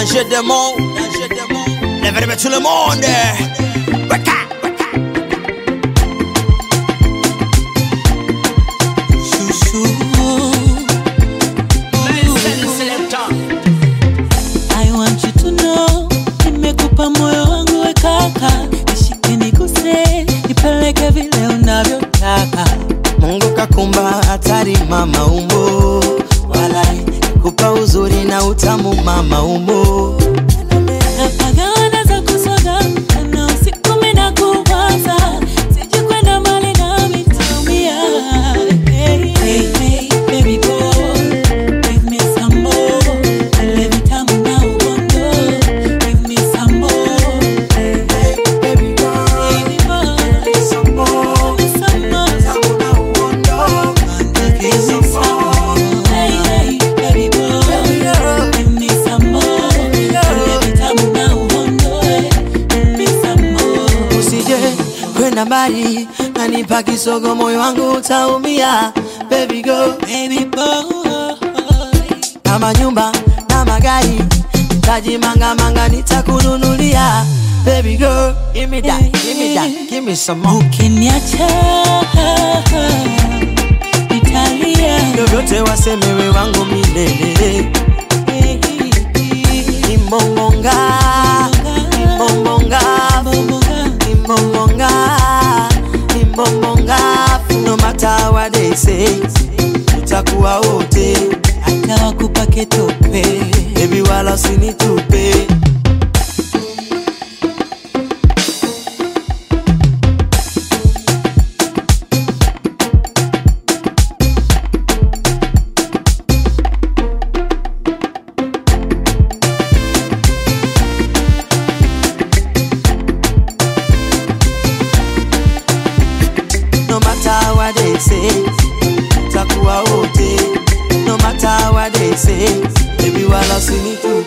danger des mots, lève tout le monde. Waka. Chouchou. I want you to know, nimekupa moyo wangu we kaka, nishike nikuse, nipeleke vile unavyotaka. Mungu kakumba hatari mama umbo, walai kupa uzuri na utamu mama umbo. Napagawana za kusoga, na usiku mina kuwaza, siji kwenda mbali na mitumia. Hey, hey, hey, baby boy, give me some more. Leve tamu na uondo, give me some more. Hey, hey, baby girl, Give me some more. some more. Tamu na uondo, give me some more. Hey, hey, baby boy, give me some more. Leve tamu na uondo, give me some more. Usije kwenda mbali, nanipa kisogo moyo wangu utaumia. Baby girl, Baby boy, kama nyumba na magari, taji manga nitakununulia. Baby girl, give me that, give me that, give me some more. ukiniacha nitalia. Vyovyote wasemewe wangu milele. Imbongonga, imbongonga, imbongonga, imbongonga. No matter what they say, tutakuwa wote. Hata wakupake tope, Baby wala usinitupe. No matter what they say, tutakuwa wote. No matter what they say, baby wala usinitupe.